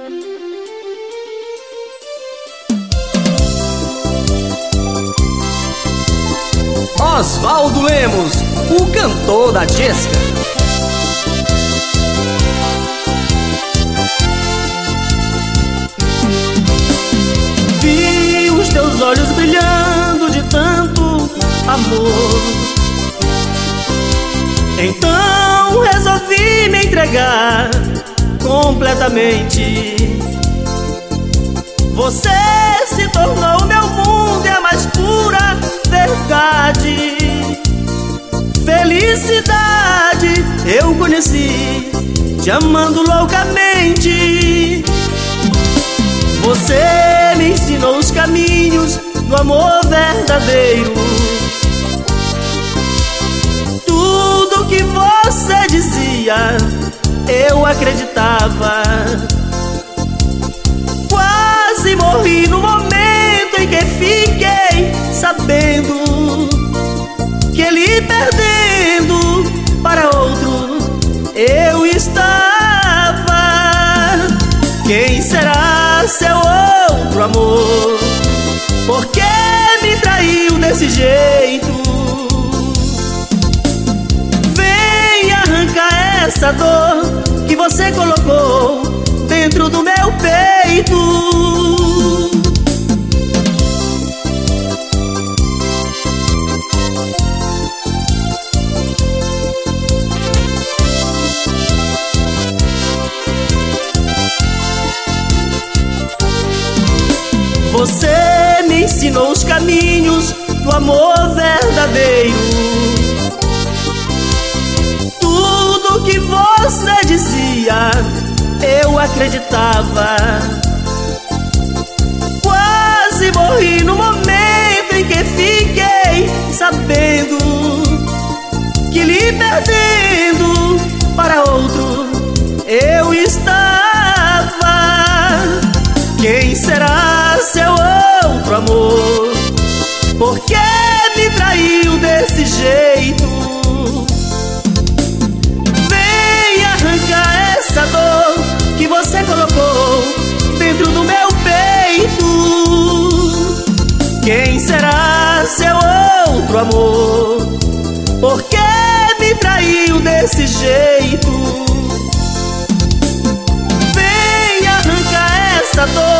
Oswaldo Lemos, o cantor da Jéssica. Vi os teus olhos brilhando de tanto amor, então resolvi me entregar completamente. Você se tornou o meu mundo e a mais pura verdade. Felicidade eu conheci, te amando loucamente. Você me ensinou os caminhos do amor verdadeiro. Tudo que você dizia eu acreditava. Quase morri no momento em que fiquei sabendo que ele perdendo para outro eu estava. Quem será seu outro amor? Por que me traiu desse jeito? Vem arrancar essa dor que você colocou dentro do meu peito. Você me ensinou os caminhos do amor verdadeiro. Tudo que você dizia eu acreditava. Quase morri no momento em que fiquei sabendo que lhe perdendo para outro eu estava. Quem será seu outro amor? Por que me traiu desse jeito? Vem arrancar essa dor que você colocou dentro do meu peito. Quem será seu outro amor? Por que me traiu desse jeito? Vem arrancar essa dor